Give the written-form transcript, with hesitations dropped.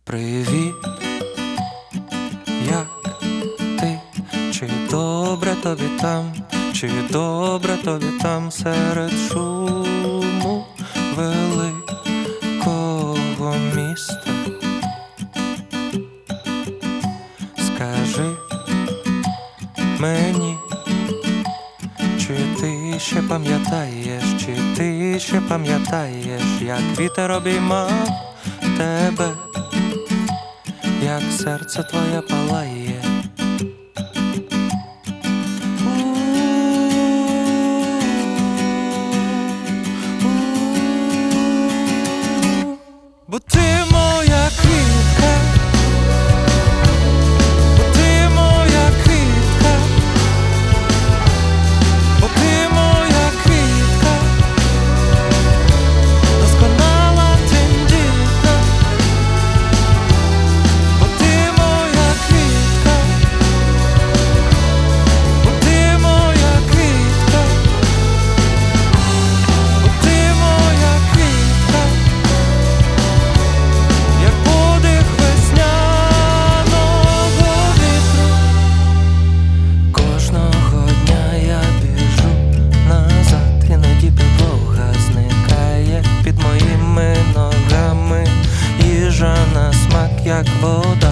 Привіт, як ти? Чи добре тобі там, чи добре тобі там серед шуму великого міста? Скажи мені, чи ти ще пам'ятаєш, чи ти ще пам'ятаєш, як вітер обіймав тебе, як серце твоє палає? Бо ти моя квітка, бо ти моя квітка, бо ти моя квітка, досконала тендітна. Бо ти моя квітка, бо ти моя квітка, бо ти моя квітка, як подих весняного вітру. Кожного дня я біжу назад, іноді підлога зникає під моїми ногами. Їжа на смак, як вода.